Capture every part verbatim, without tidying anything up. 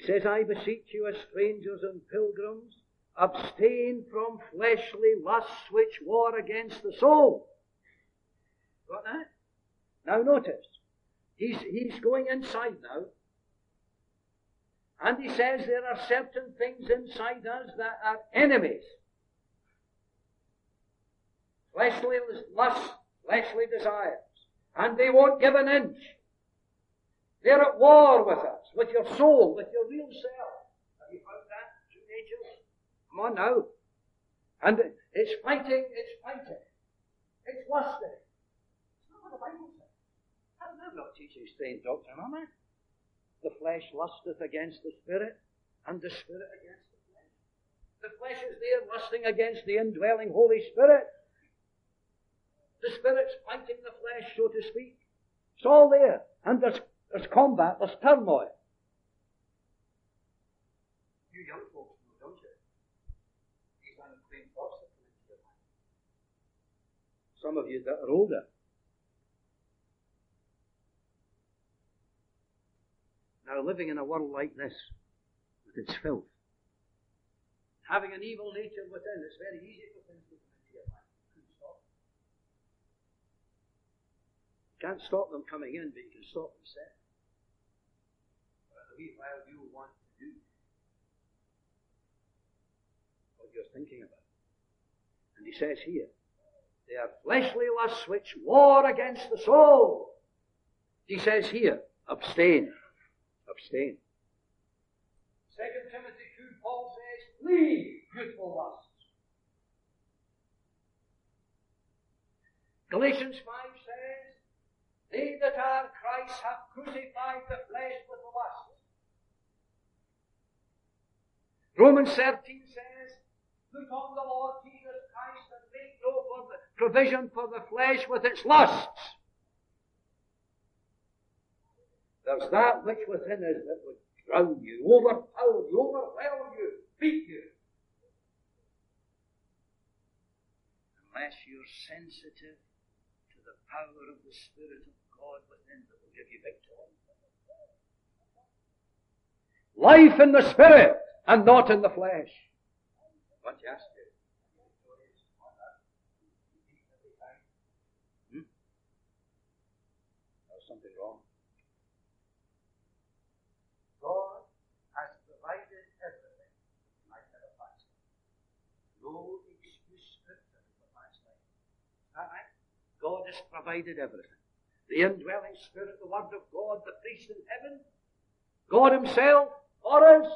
says, I beseech you as strangers and pilgrims, abstain from fleshly lusts which war against the soul. Got that? Now notice, he's, he's going inside now. And he says there are certain things inside us that are enemies. Fleshly lusts, fleshly desires. And they won't give an inch. They're at war with us, with your soul, with your real self. Have you found that? Two natures? Come on now. And it's fighting, it's fighting. It's lusting. It's not what the Bible says. I'm not teaching strange doctrine, am I? The flesh lusteth against the spirit, and the spirit against the flesh. The flesh is there lusting against the indwelling Holy Spirit. The Spirit's fighting the flesh, so to speak. It's all there. And there's, there's combat, there's turmoil. You young folks know, don't you? These unclean thoughts that come into your mind. Some of you that are older. Now, living in a world like this, with its filth, having an evil nature within, it's very easy for things to come into your mind. You can't stop them coming in, but you can stop them setting. But a wee while you want to do what you're thinking about. And he says here, they are fleshly lusts which war against the soul. He says here, abstain. Abstain. Second Timothy two, Paul says, flee youthful lusts. Galatians five says, they that are Christ have crucified the flesh with the lust. Romans thirteen says, put on the Lord Jesus Christ and make no provision for the flesh with its lusts. There's that which within us that would drown you, overpower you, overwhelm you, beat you. Unless you're sensitive to the power of the Spirit of God within that will give you victory. Life in the Spirit and not in the flesh. What you ask you? Hmm? There's something wrong. God has provided everything. You might never backslide. No excuse scripture for backsliding. Is that right? God has provided everything. The indwelling Spirit, the Word of God, the priest in heaven, God Himself for us.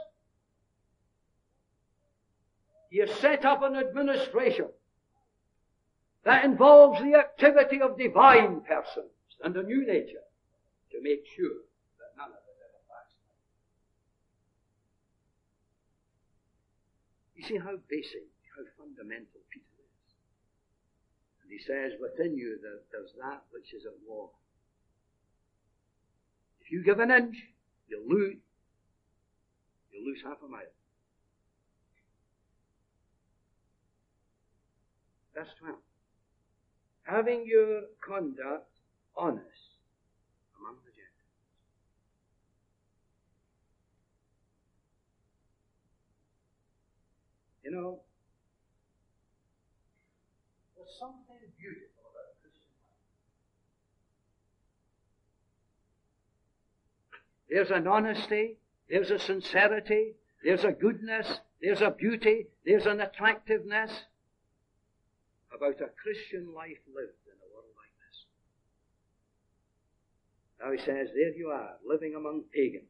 He has set up an administration that involves the activity of divine persons and a new nature to make sure that none of us ever backslide. You see how basic, how fundamental Peter is. And he says, within you there, there's that which is at war. If you give an inch, you'll lose, you'll lose half a mile. Verse twelve. Having your conduct honest among the Gentiles. You know, there's something beautiful about the Christian life. There's an honesty, there's a sincerity, there's a goodness, there's a beauty, there's an attractiveness about a Christian life lived in a world like this. Now he says, there you are, living among pagans.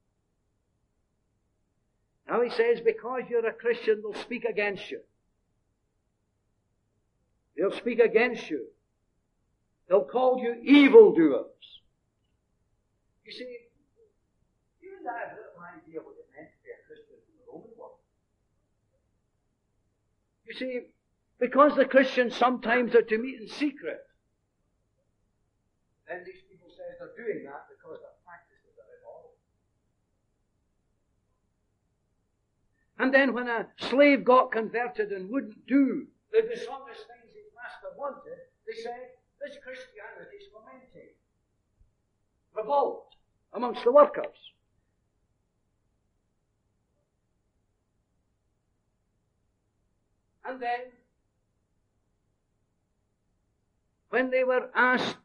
Now he says, because you're a Christian, they'll speak against you. They'll speak against you. They'll call you evildoers. You see, you and I have little idea what it meant to be a Christian in the Roman world. You see, because the Christians sometimes are to meet in secret, then these people say they're doing that because their practices are immoral. And then when a slave got converted and wouldn't do the dishonest things his master wanted, they said, this Christianity is fomenting revolt amongst the workers. And then, when they were asked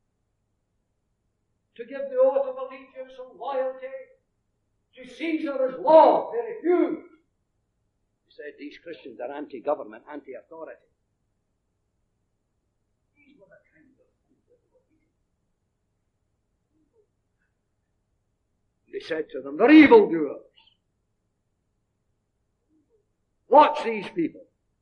to give the oath of allegiance and loyalty to Caesar as Lord, they refused. He said, these Christians are anti-government, anti-authority. These were the kind of things that they were eating. They said to them, they're evildoers. Watch these people.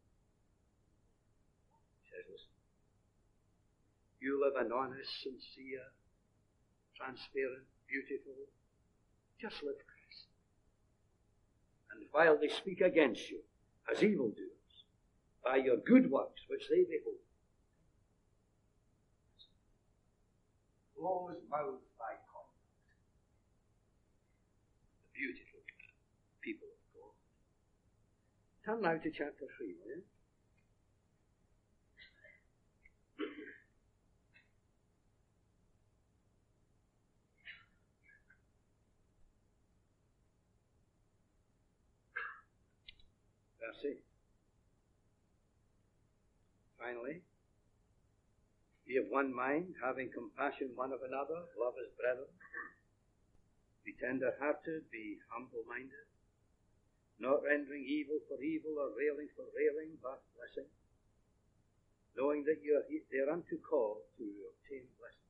He says, listen, you live an honest, sincere, transparent, beautiful, just live Christ. And while they speak against you as evildoers, by your good works which they behold, close mouthed by conduct, the beautiful people of God. Turn now to chapter three, will you? Verse eight. Finally, be of one mind, having compassion one of another, love as brethren, be tender-hearted, be humble-minded, not rendering evil for evil or railing for railing, but blessing, knowing that you are thereunto called to obtain blessing.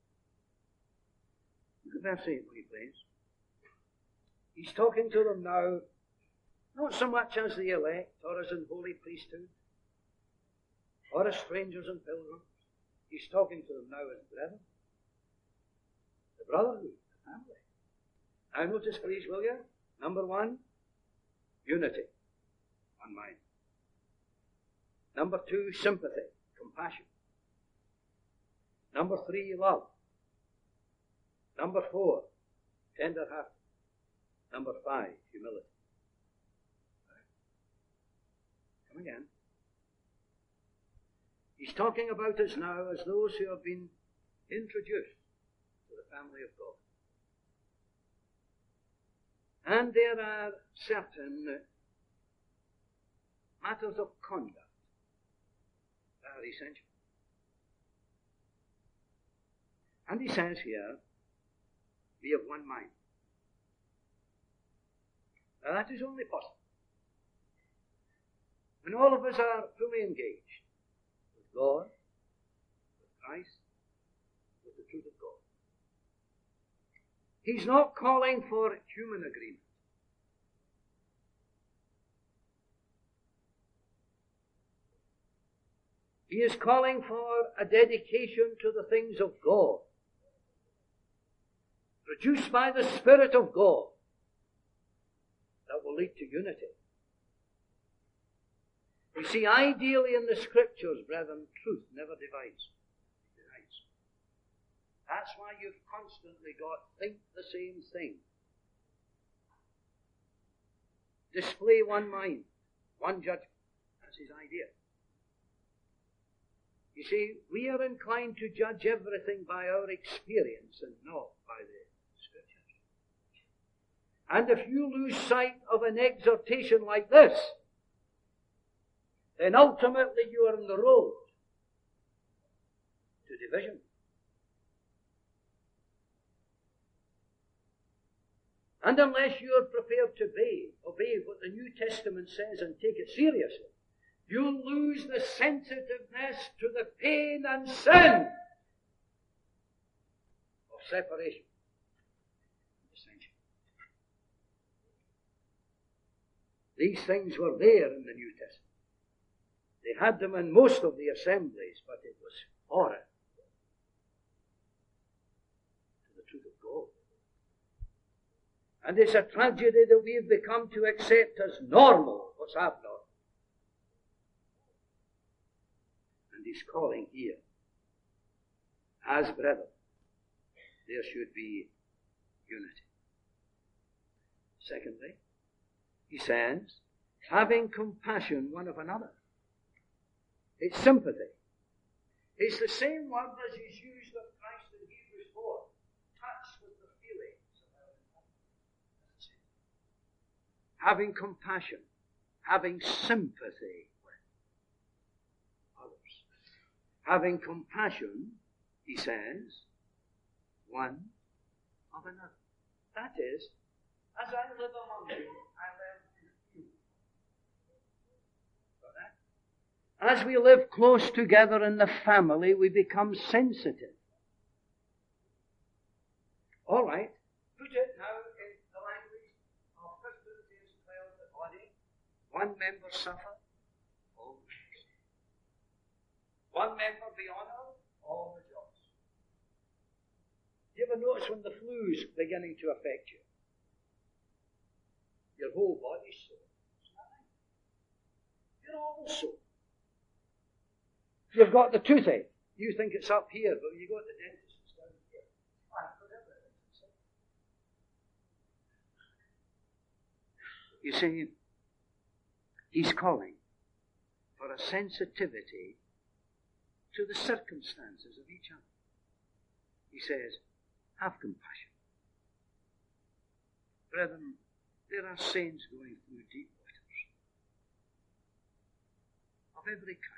Look at verse eight, will you please? He's talking to them now, not so much as the elect, or as in holy priesthood, or as strangers and pilgrims. He's talking to them now as brethren. The brotherhood, the family. Now notice, please, will you? Number one, unity, one mind. Number two, sympathy, compassion. Number three, love. Number four, tender heart. Number five, humility. Come again. He's talking about us now as those who have been introduced to the family of God. And there are certain matters of conduct that are essential. And he says here, be of one mind. Now that is only possible when all of us are fully engaged with God, with Christ, with the truth of God. He's not calling for human agreement. He is calling for a dedication to the things of God, produced by the Spirit of God, that will lead to unity. You see, ideally in the Scriptures, brethren, truth never divides. It unites. That's why you've constantly got think the same thing. Display one mind, one judgment. That's his idea. You see, we are inclined to judge everything by our experience and not by the Scriptures. And if you lose sight of an exhortation like this, then ultimately you are on the road to division. And unless you are prepared to obey, obey what the New Testament says and take it seriously, you'll lose the sensitiveness to the pain and sin of separation. These things were there in the New Testament. They had them in most of the assemblies, but it was foreign to the truth of God. And it's a tragedy that we've become to accept as normal what's abnormal. And he's calling here, as brethren, there should be unity. Secondly, he says, having compassion one of another. It's sympathy. It's the same word as is used of Christ in Hebrews four. Touch with the feelings of our infirmities. Having compassion, having sympathy with. having compassion, he says, one of another. That is, as I live among you, I learn to feel. Got that? As we live close together in the family, we become sensitive. All right, put it now in the language of Christians as well as the body. One member suffer, all rejoice. One member be honored, all rejoice. Do you ever notice when the flu's beginning to affect you? Your whole body's sore. You're all sore. You've got the toothache. You think it's up here, but when you go to the dentist, it's down here. You see, he's calling for a sensitivity to the circumstances of each other. He says, have compassion. Brethren, there are saints going through deep waters of every kind.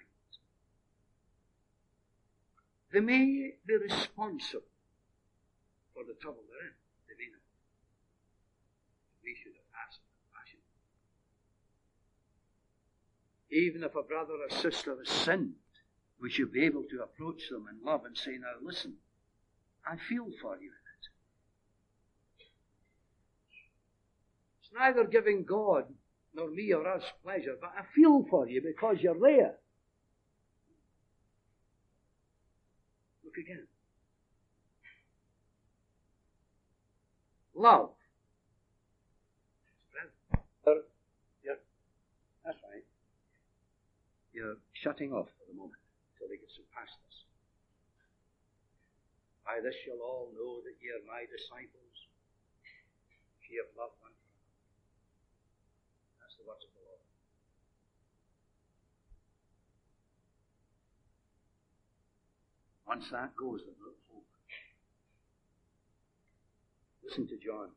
They may be responsible for the trouble they're in. They may not. We should have asked compassion. Even if a brother or sister has sinned, we should be able to approach them in love and say, now listen, I feel for you in it. It's neither giving God nor me or us pleasure, but I feel for you because you're there. Look again. Love. You're, that's right. You're shutting off for the moment until they get so past this. By this you'll all know that ye are my disciples, if ye have loved one another. That's the words of the Lord. Once that goes, then look hope. Listen to John.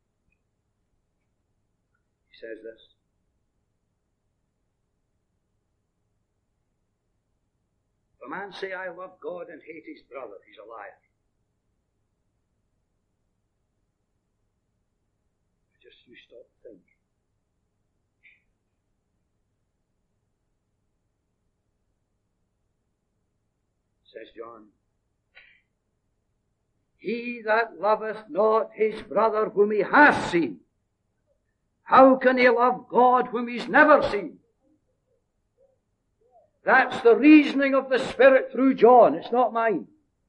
He says this. If a man say, I love God and hate his brother, he's a liar. Just you stop and think. Says John, he that loveth not his brother whom he hath seen, how can he love God whom he's never seen? That's the reasoning of the Spirit through John. It's not mine.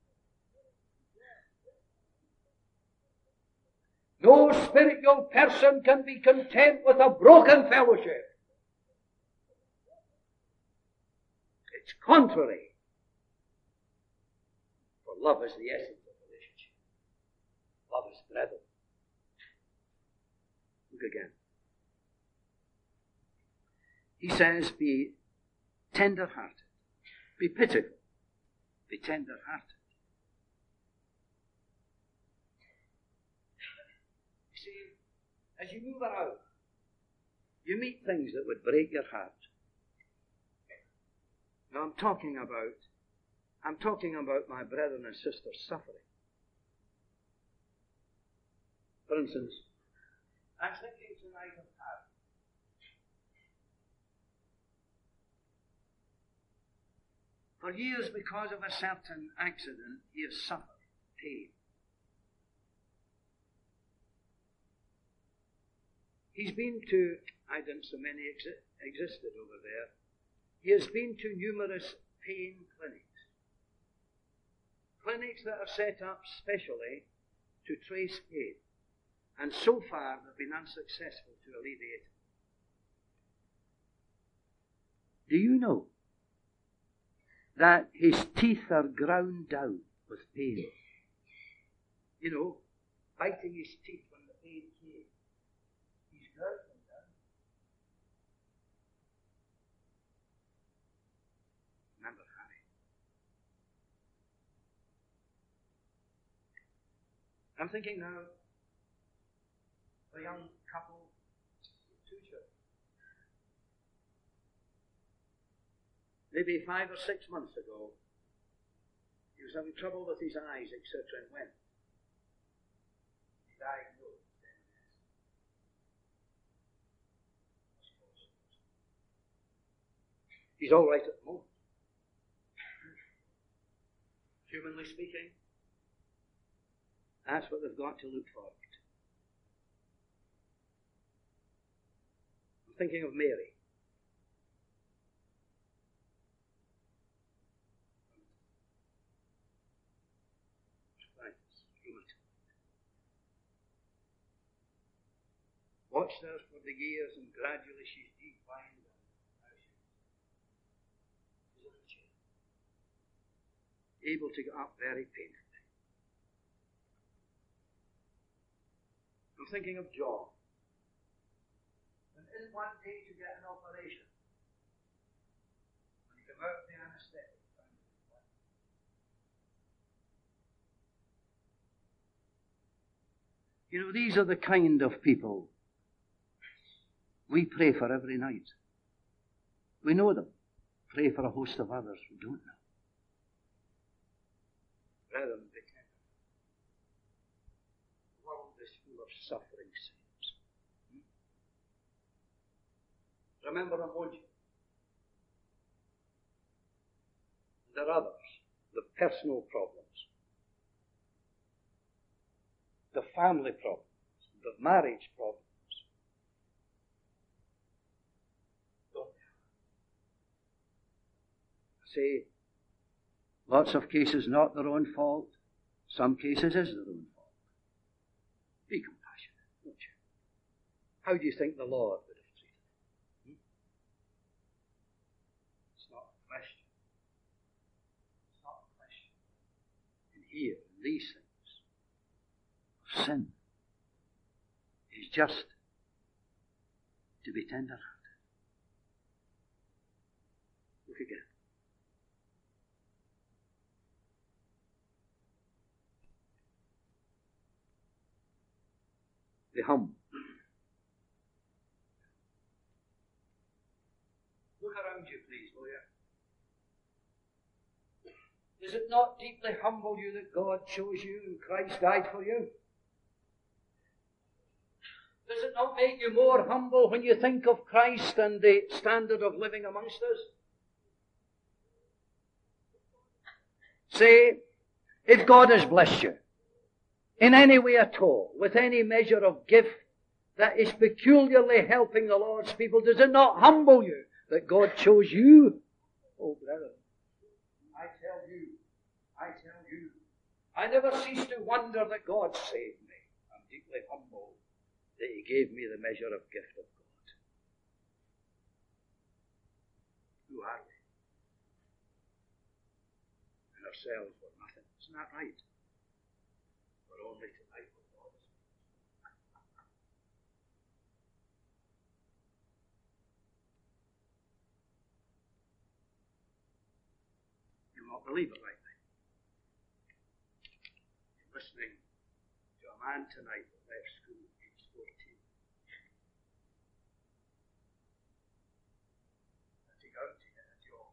No spiritual person can be content with a broken fellowship. It's contrary. For love is the essence of relationship. Love is brethren. Look again. He says, be tender-hearted. Be pitiful. Be tender-hearted. You see, as you move around, you meet things that would break your heart. Now I'm talking about, I'm talking about my brethren and sisters suffering. For instance, I'm thinking tonight of Harry. For years, because of a certain accident, he has suffered pain. He's been to, I didn't so many exi- existed over there, he has been to numerous pain clinics. Clinics that are set up specially to trace pain. And so far, they've been unsuccessful to alleviate it. Do you know that his teeth are ground down with pain? You know, biting his teeth when the pain came. He's ground them down. Remember Harry. I'm thinking now, a young couple with two children. Maybe five or six months ago, He was having trouble with his eyes, et cetera, and went. He diagnosed M M S. He's all right at the moment. Humanly speaking, that's what they've got to look forward to. I'm thinking of Mary. Watched her for the years, and gradually she's declined. She's in a chair, able to get up very painfully. I'm thinking of John. And in one day to get an operation, when he came out of the anesthetic, found it was blood. You know, these are the kind of people we pray for every night. We know them. Pray for a host of others we don't know. Brethren, be tender. The world is full of suffering saints. Hmm? Remember them, won't you? There are others. The personal problems. The family problems. The marriage problems. Say, lots of cases not their own fault. Some cases is their own fault. Be compassionate, won't you? How do you think the Lord would have treated them? Hmm? It's not a question. It's not a question. And here, in these things, of sin is just to be tender-hearted. Look again. The humble. Look around you, please, will you? Does it not deeply humble you that God chose you and Christ died for you? Does it not make you more humble when you think of Christ and the standard of living amongst us? Say, if God has blessed you, in any way at all, with any measure of gift that is peculiarly helping the Lord's people, does it not humble you that God chose you? Oh, brother, I tell you, I tell you, I never cease to wonder that God saved me. I'm deeply humbled that He gave me the measure of gift of God. Who are we? And ourselves were nothing. Isn't that right? Only tonight with God. You'll not believe it right now. You're listening to a man tonight that left school at age fourteen. And to go to get a job.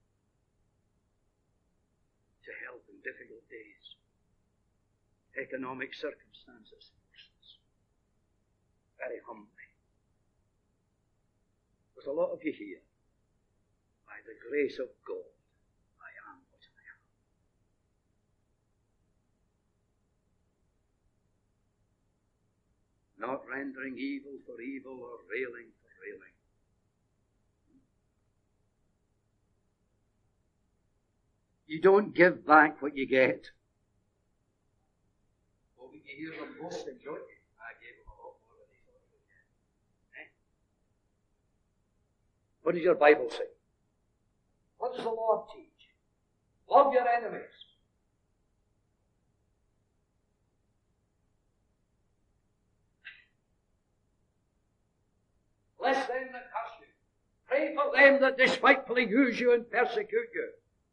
To help in difficult days. Economic circumstances, very humbly. With a lot of you here, by the grace of God, I am what I am. Not rendering evil for evil or railing for railing. You don't give back what you get. You hear them boasting, don't you? I gave them a lot more than he thought he would get. Eh? What does your Bible say? What does the Lord teach? Love your enemies. Bless them that curse you. Pray for them that despitefully use you and persecute you.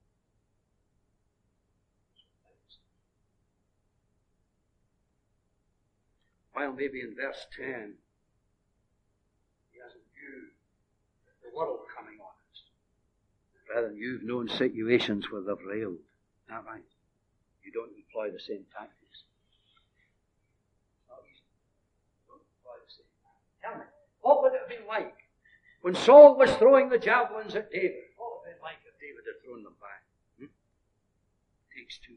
While maybe in verse ten, he has a view of the world coming on us. Rather than you've known situations where they've railed. Is that right? you don't employ the same tactics. It's not easy. You don't employ the same tactics. Tell me, what would it have been like when Saul was throwing the javelins at David? What would it have been like if David had thrown them back? Hmm? Takes two.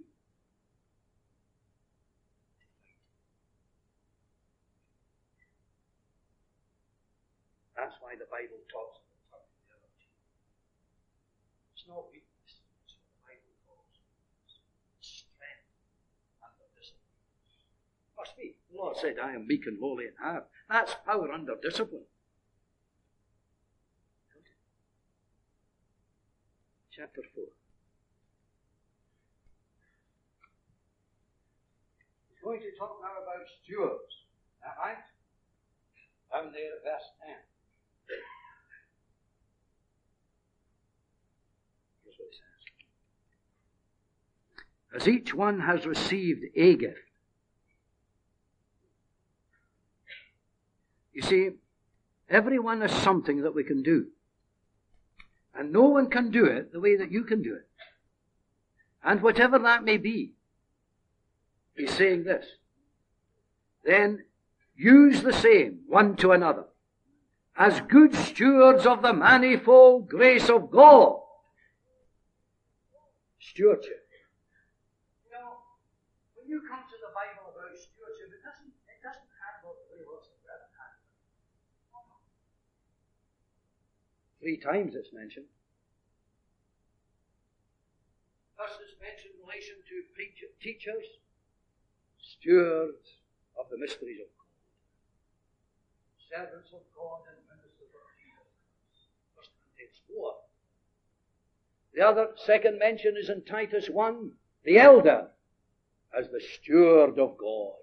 That's why the Bible talks about the other cheek. It's not weakness. It's what the Bible calls strength under discipline. Must be. The Lord said, I am meek and lowly in heart. That's power under discipline. Chapter four. He's going to talk now about stewards. Is that right? Down there at verse ten. Here's what it says. As each one has received a gift. You see, everyone has something that we can do. And no one can do it the way that you can do it. And whatever that may be, he's saying this. Then use the same one to another as good stewards of the manifold grace of God. Stewardship. You know, when you come to the Bible about stewardship, it doesn't, it doesn't handle it very well. Three times it's mentioned. First it's mentioned in relation to preach- teachers, stewards of the mysteries of God, servants of God and ministers of Jesus. First Corinthians four. The other second mention is in Titus one, the elder as the steward of God.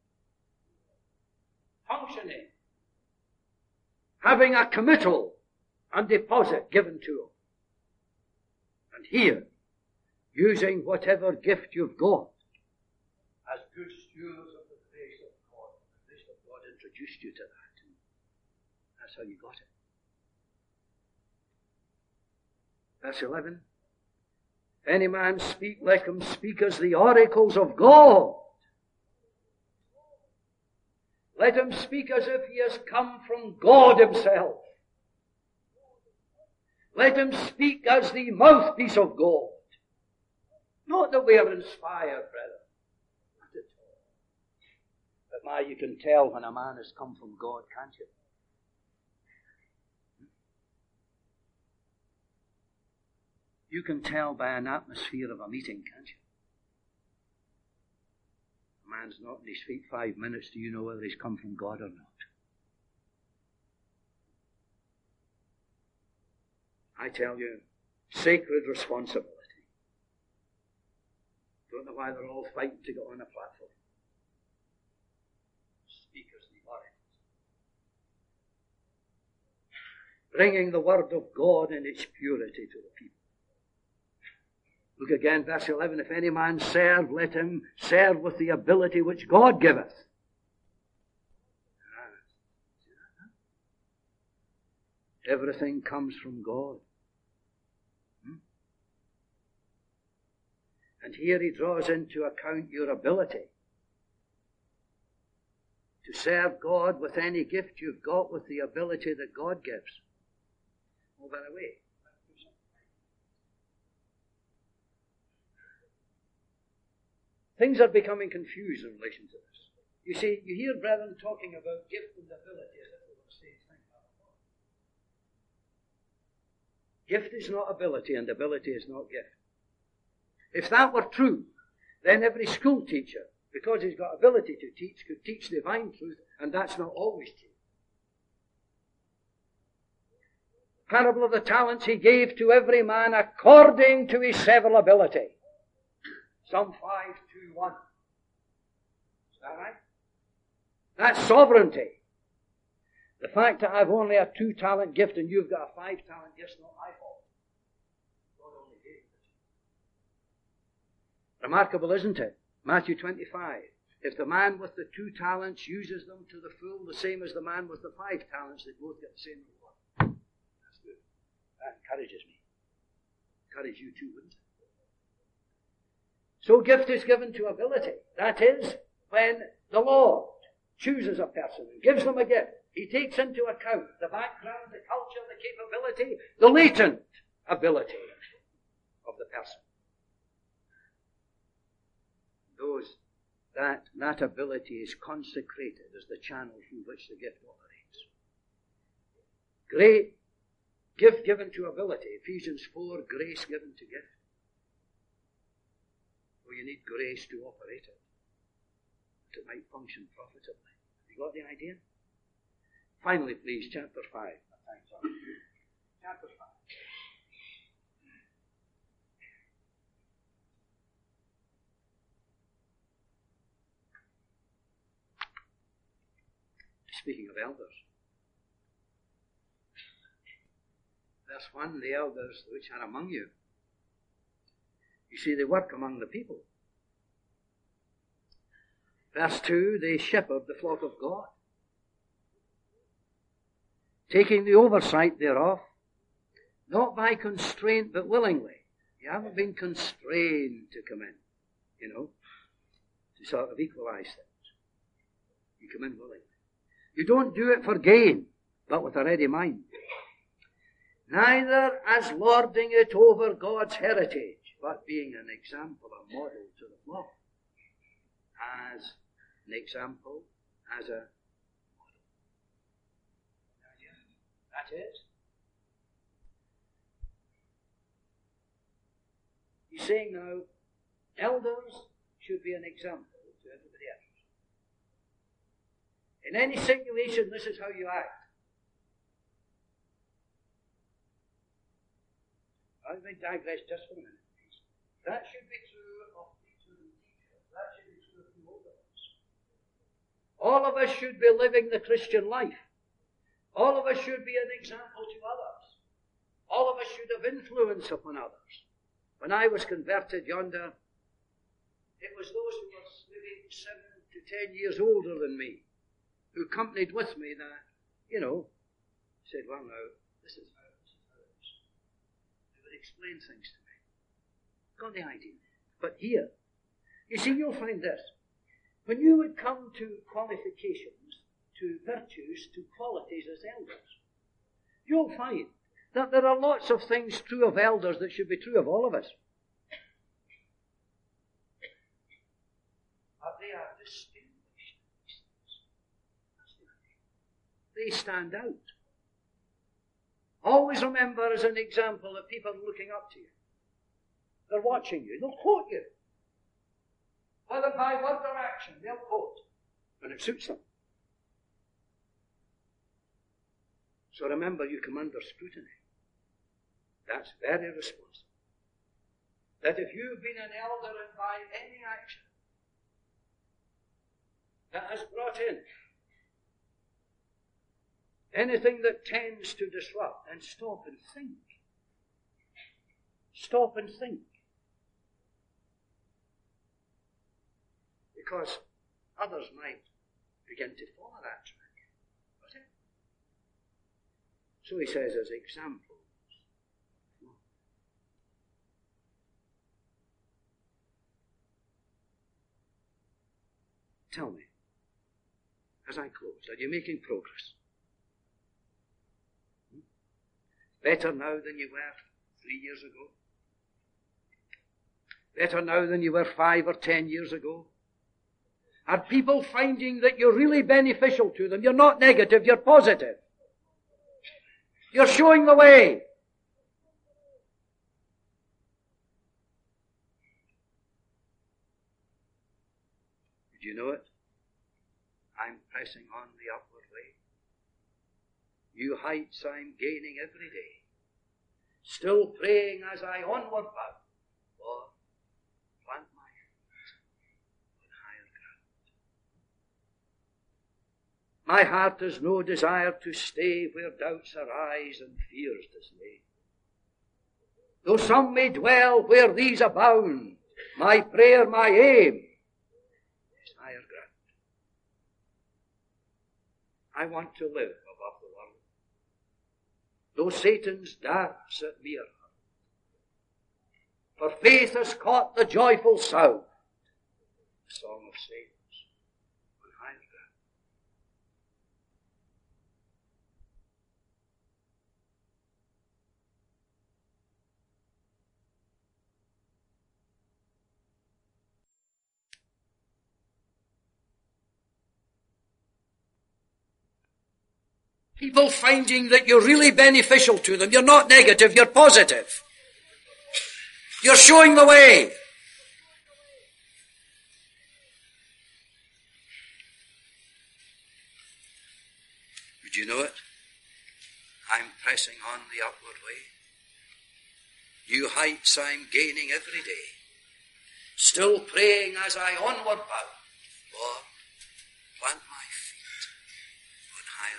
Functioning, having a committal and deposit given to him. And here, using whatever gift you've got as good stewards of the grace of God. The grace of God introduced you to that. That's how you got it. Verse eleven. If any man speak, let him speak as the oracles of God. Let him speak as if he has come from God himself. Let him speak as the mouthpiece of God. Not that we are inspired, brother. Not at all. But my, you can tell when a man has come from God, can't you? You can tell by an atmosphere of a meeting, can't you? A man's not on his feet five minutes, do you know whether he's come from God or not? I tell you, sacred responsibility. Don't know why they're all fighting to get on a platform. Speakers, the oracles. Bringing the word of God in its purity to the people. Look again, verse eleven. If any man serve, let him serve with the ability which God giveth. Everything comes from God. Hmm? And here he draws into account your ability to serve God with any gift you've got, with the ability that God gives. Oh, by the way, things are becoming confused in relation to this. You see, you hear brethren talking about gift and ability as if they were the same thing. Gift is not ability, and ability is not gift. If that were true, then every school teacher, because he's got ability to teach, could teach divine truth, and that's not always true. Parable of the talents, he gave to every man according to his several ability. Psalm five, two, one. Is that right? That's sovereignty. The fact that I've only a two-talent gift and you've got a five-talent gift is not my fault. God only gave it. Remarkable, isn't it? Matthew twenty-five. If the man with the two talents uses them to the full, the same as the man with the five talents, they both get the same reward. That's good. That encourages me. Encourage you too, wouldn't it? So gift is given to ability. That is, when the Lord chooses a person and gives them a gift, he takes into account the background, the culture, the capability, the latent ability of the person. Those, that, that ability is consecrated as the channel through which the gift operates. Great gift given to ability. Ephesians four, grace given to gift. Well, you need grace to operate it, that it might function profitably. Have you got the idea? Finally, please, chapter five. Chapter five. Speaking of elders. Verse one, the elders which are among you. You see, they work among the people. Verse two, they shepherd the flock of God, taking the oversight thereof, not by constraint but willingly. You haven't been constrained to come in, you know, to sort of equalize things. You come in willingly. You don't do it for gain, but with a ready mind. Neither as lording it over God's heritage, but being an example, a model to the flock. As an example, as a model. That is. He's saying now, elders should be an example to everybody else. In any situation, this is how you act. I may digress just for a minute, please. That should be true of teachers and teachers. That should be true of you all of us. All of us should be living the Christian life. All of us should be an example to others. All of us should have influence upon others. When I was converted yonder, it was those who were maybe seven to ten years older than me, who accompanied with me that, you know, said, well now, this is how, this is how it is. They would explain things to me. Got the idea. But here, you see, you'll find this. When you would come to qualifications, to virtues, to qualities as elders, you'll find that there are lots of things true of elders that should be true of all of us. But they are distinguished. They stand out. Always remember as an example that people are looking up to you. They're watching you. They'll quote you. Whether by word or action, they'll quote when it suits them. So remember, you come under scrutiny. That's very responsible. That if you've been an elder and by any action that has brought in anything that tends to disrupt, then stop and think. Stop and think. Because others might begin to follow that track. That's it. So he says as examples. Tell me, as I close, are you making progress? Hmm? Better now than you were three years ago? Better now than you were five or ten years ago? Are people finding that you're really beneficial to them? You're not negative, you're positive. You're showing the way. Did you know it? I'm pressing on the upward way. New heights I'm gaining every day. Still praying as I onward bound. Lord, plant my feet on higher ground. My heart has no desire to stay where doubts arise and fears dismay. Though some may dwell where these abound, my prayer, my aim, is higher ground. I want to live above the world. Though Satan's darts at me are hurled, For faith has caught the joyful sound. The song of saints on higher ground. People finding that you're really beneficial to them. You're not negative, you're positive. You're showing the way. Would you know it? I'm pressing on the upward way. New heights I'm gaining every day. Still praying as I onward bound. Lord, plant my feet on higher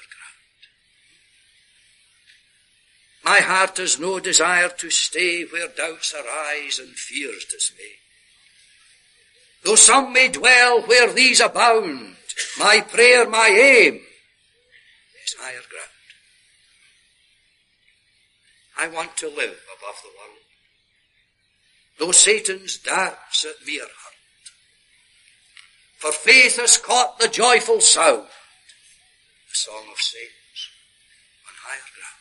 ground. My heart has no desire to stay where doubts arise and fears dismay. Though some may dwell where these abound, my prayer, my aim is higher ground. I want to live above the world, though Satan's darts at me are hurled. For faith has caught the joyful sound, the song of saints on higher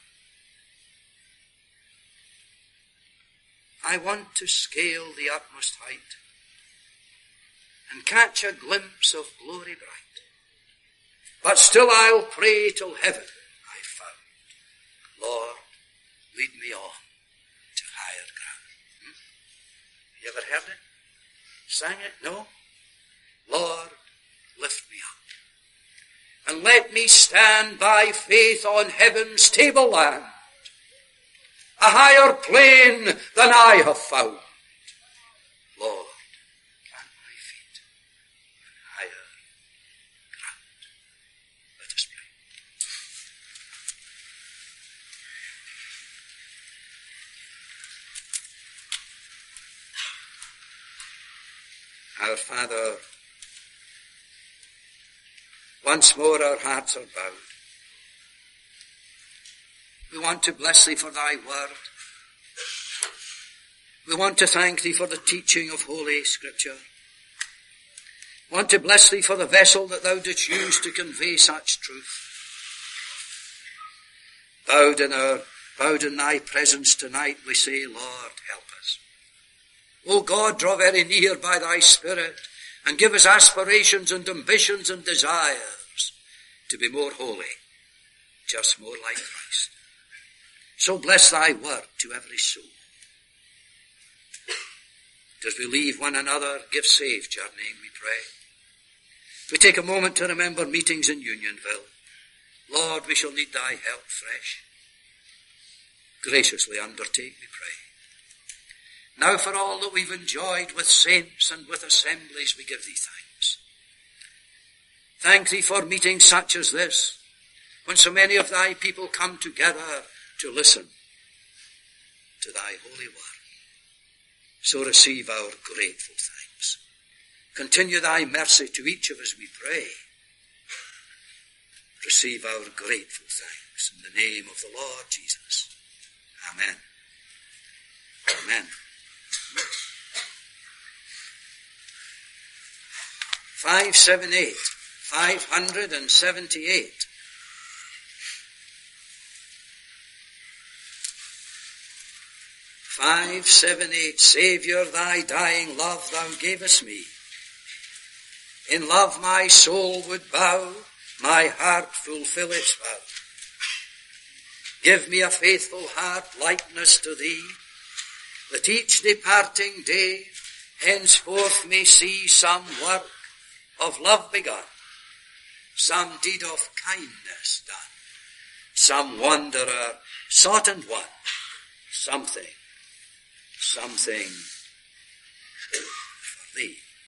ground. I want to scale the utmost height and catch a glimpse of glory bright. But still I'll pray till heaven I've found. Lord, lead me on to higher ground. Hmm? You ever heard it? Sang it? No? Lord, lift me up and let me stand by faith on heaven's tableland, a higher plane than I have found. Lord, plant my feet on higher ground. Let us pray. Our Father, once more our hearts are bowed. We want to bless Thee for Thy word. We want to thank Thee for the teaching of Holy Scripture. We want to bless Thee for the vessel that Thou didst use to convey such truth. Bowed in our, bowed in Thy presence tonight, we say, Lord, help us. O God, draw very near by Thy Spirit and give us aspirations and ambitions and desires to be more holy, just more like Christ. So bless Thy word to every soul. As we leave one another, give safe journeying, we pray. We take a moment to remember meetings in Unionville. Lord, we shall need Thy help fresh. Graciously undertake, we pray. Now for all that we've enjoyed with saints and with assemblies, we give Thee thanks. Thank Thee for meetings such as this, when so many of Thy people come together to listen to Thy holy word. So receive our grateful thanks. Continue Thy mercy to each of us, we pray. Receive our grateful thanks in the name of the Lord Jesus. Amen. Amen. Five seven eight, five hundred and seventy-eight. Five seven eight. Saviour, Thy dying love Thou gavest me. In love my soul would bow, my heart fulfill its vow. Give me a faithful heart, likeness to Thee, that each departing day henceforth may see some work of love begun, some deed of kindness done, some wanderer sought and won, something, something for Thee.